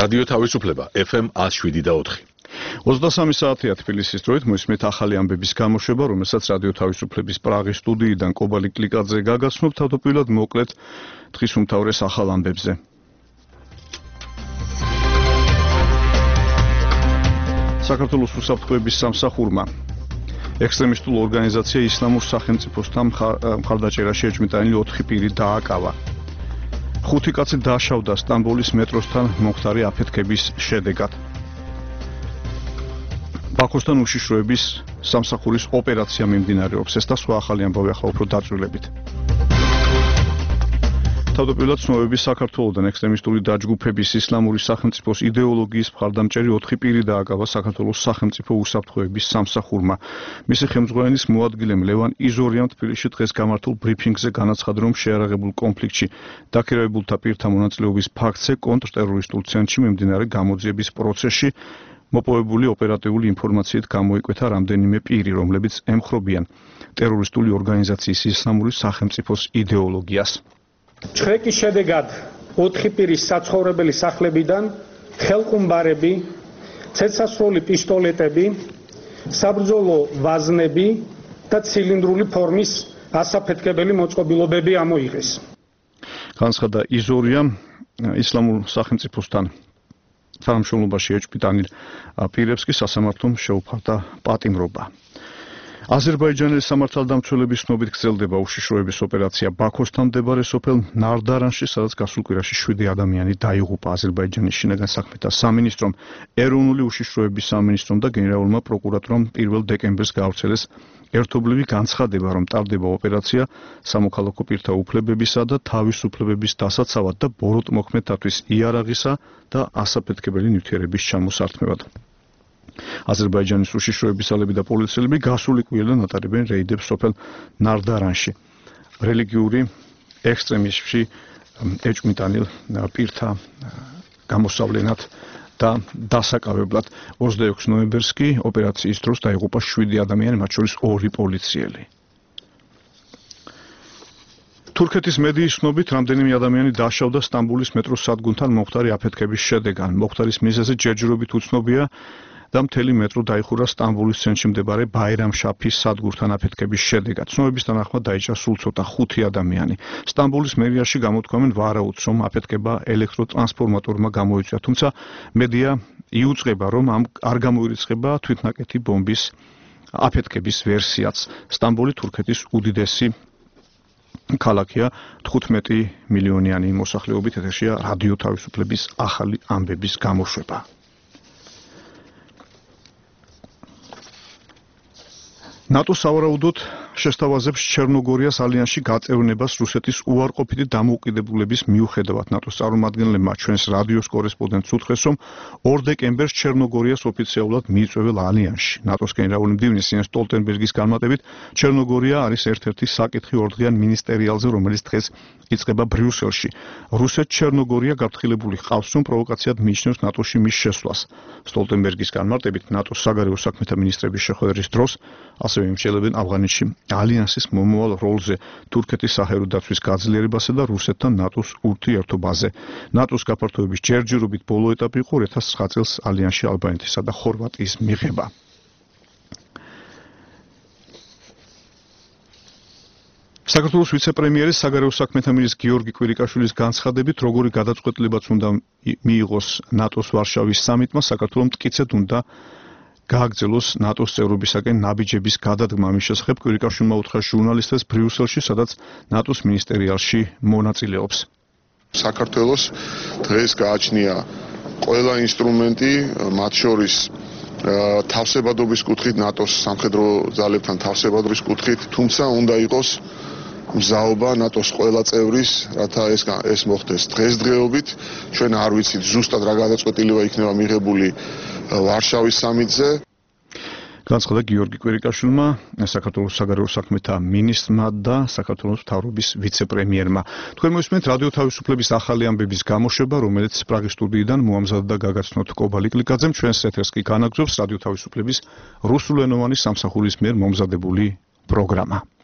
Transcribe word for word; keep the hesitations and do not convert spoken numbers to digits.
რადიო თავისუფლება ეფ ემ one oh seven და four. ოცდასამი საათია თბილისის დროით მოისმენთ ახალი ამბების გამოშვება, რომელსაც რადიო თავისუფლების პრაღის სტუდიიდან კობალი კლიკაძე გაგაცნობთ. თავდაპირველად მოკლედ დღის უმთავრეს ახალ ამბებზე. საქართველოს უსაფრთხოების სამსახურმა ექსტრემისტულ ორგანიზაცია ისლამურ სახელმწიფოსთან მხარდაჭერაში ეჭვმიტანილი ოთხი პირი დააკავა. ხუთი კაცი დაშავდა სტამბოლის მეტროსთან მომხდარი აფეთქების შედეგად. ბაქოსთან უშიშროების სამსახურის ოპერაცია მიმდინარეობს. ეს და სხვა ახალი ამბავი ახლა უფრო დაწვრილებით. თავდაპირველად ცნობები საქართველოსთან ექსტრემისტული დაჯგუფების ისლამური სახელმწიფოს იდეოლოგიის მხარდამჭერი ოთხი პირი დააკავა საქართველოს სახელმწიფო უსაფრთხოების სამსახურმა. მისი ხელმძღვანელის მოადგილემ ლევან იზორიამ თბილისში დღეს გამართულ ბრიფინგზე განაცხადა, რომ შეიარაღებულ კონფლიქტში დაქირავებულთა პირთა მონაწილეობის ფაქტზე კონტრტერორისტულ ცენტრში მიმდინარე გამოძიების პროცესში მოპოვებული ოპერატიული ინფორმაციით გამოიკვეთა რამდენიმე პირი, რომლებიც ემხრობიან ტერორისტული ორგანიზაციის ისლამური სახელმწიფოს იდეოლოგიას. ჩხრეკის შედეგად ოთხი პირის საცხოვრებელი სახლებიდან ხელყუმბარები, ცეცხლსასროლი პისტოლეტები, საბრძოლო ვაზნები და ცილინდრული ფორმის ასაფეთქებელი მოწყობილობები ამოიღეს. განცხადა იზორიამ ისლამურ სახელმწიფოსთან თანამშრომლობაში ეჭვმიტანილ პირებს კი სასამართლომ შეუფარდა პატიმრობა. აზერბაიჯანის სამართალდამცველების ცნობით გრძელდება უშიშროების ოპერაცია ბაქოსთან მდებარე სოფელ ნარდარანში, სადაც გასულ კვირაში შვიდი ადამიანი დაიღუპა. აზერბაიჯანის შინაგან საქმეთა სამინისტრომ, ეროვნული უშიშროების სამინისტრომ და გენერალურმა პროკურატურამ პირველ დეკემბერს გაავრცელეს ერთობლივი განცხადება, რომ ტარდება ოპერაცია სამოქალაქო პირთა უფლებებისა და თავისუფლებების დასაცავად და ბოროტმოქმედთათვის იარაღისა და ასაფეთქებელი ნივთიერების ჩამოსართმევად. აზერბაიჯანის უშიშროების ძალები და პოლიციელები გასული კვირიდან ატარებენ რეიდებს სოფელ ნარდარანში. რელიგიური ექსტრემიზმში ეჭვმიტანილ პირთა გამოსავლენად და დასაკავებლად. ოცდაექვსი ნოემბერს კი ოპერაციის დროს დაიღუპა შვიდი ადამიანი, მათ შორის ორი პოლიციელი. თურქეთის მედიის ცნობით, რამდენიმე ადამიანი დაშავდა სტამბოლის მეტროს სადგურთან მომხდარი აფეთქების შედეგად. მომხდარის მიზეზი ჯერჯერობით უცნობია და მთელი მეტრო დაიხურა სტამბოლის ცენტრში მდებარე ბაირამშაფის სადგურთან აფეთქების შედეგად. ცნობების თანახმად დაიჭრა სულ ცოტა ხუთი ადამიანი. სტამბოლის მერიაში გამოთქვამენ ვარაუდს, რომ აფეთქება ელექტროტრანსფორმატორმა გამოიწვია, თუმცა მედია იუწყება, რომ ამ არ გამოირიცხება თვითნაკეთი ბომბის აფეთქების ვერსიაც. სტამბოლი თურქეთის უდიდესი ქალაქია, თხუთმეტი მილიონიანი მოსახლეობით. ეთერშია რადიო თავისუფლების ახალი ამბების გამოშვება. ნატო სავარაუდოდ შესთავაზებს ჩერნოგორიას ალიანსში გაწევრნებას რუსეთის უარყოფითი დამოუკიდებლობის მიუხედავად. ნატოს წარმომადგენლებმა ჩვენს რადიოს კორესპონდენტს უთხრეს, რომ ორ დეკემბერს ჩერნოგორიას ოფიციალურად მიიწვევენ ალიანსში. ნატოს გენერალური მდივნის იენს სტოლტენბერგის განმარტებით, ჩერნოგორია არის ერთ-ერთი საკითხი ორდღიან მინისტერიალზე, რომელიც დღეს იწყება ბრიუსელში. რუსეთ-ჩერნოგორია გაფრთხილებული ჰყავს, რომ პროვოკაციად მიიჩნევს ნატოში მის შესვლას. სტოლტენბერგის განმარტებით, ნატოს საგარეო საქმეთა მინისტრების შეხვედრის დროს ასევე იმსჯელებენ ავღანეთში ალიანსის მომავალ როლზე, თურქეთის საჰაერო დაცვის გაძლიერებასა და რუსეთთან ნატოს ურთიერთობაზე. ნატოს გაფართოების ჯერჯერობით ბოლო ეტაპი იყო ორი ათას ცხრა წელს ალიანსში ალბანეთისა და ხორვატიის მიღება. საქართველოს ვიცე-პრემიერის საგარეო საქმეთა მინისტრის გიორგი კვირიკაშვილის განცხადებით, როგორი გადაწყვეტილებაც უნდა მიიღოს ნატოს ვარშავის სამიტმა, საქართველოს მტკიცედ უნდა გააგრძელოს ნატოს წევრობისაკენ ნაბიჯების გადადგმა. მის შესახებ კვირიკაშვილმა უთხრა ჟურნალისტებს ბრიუსელში, სადაც ნატოს მინისტერიალში მონაწილეობს. საქართველოს დღეს გააჩნია ყველა ინსტრუმენტი, მათ შორის თავსებადობის კუთხით, ნატოს სამხედრო ძალებთან თავსებადობის კუთხით, თუმცა უნდა იყოს მზაობა ნატოს ყველა წევრის, რათა ეს ეს მოხდეს დღესდღეობით. ჩვენ არ ვიცით ზუსტად რა გადაწყვეტილება იქნება მიღებული ვარშავის სამიტზე. განცხადა გიორგი კვირიკაშვილმა, საქართველოს საგარეო საქმეთა მინისტრმა და საქართველოს მთავრობის ვიცე-პრემიერმა. თქვენ მოისმენთ რადიო თავისუფლების ახალი ამბების გამოშვება, რომელიც პრაღის სტუდიიდან მოამზადდა და გაგაცნოთ კობალი კლიკაძემ. ჩვენს ეთერს კი განაგრძობს რადიო თავისუფლების რუსულენოვანი სამსახურის მიერ მომზადებული პროგრამა.